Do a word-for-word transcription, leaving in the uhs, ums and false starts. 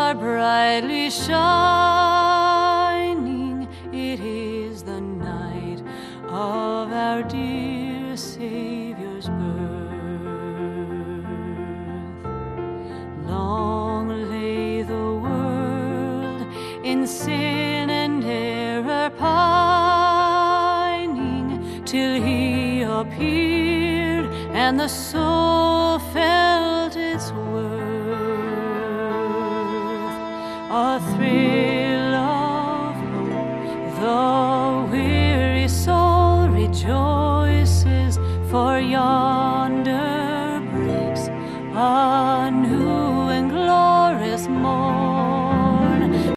are brightly shining. It is the night of our dear Savior's birth. Long lay the world in sin and error pining, till He appeared and the soul felt its worth. A thrill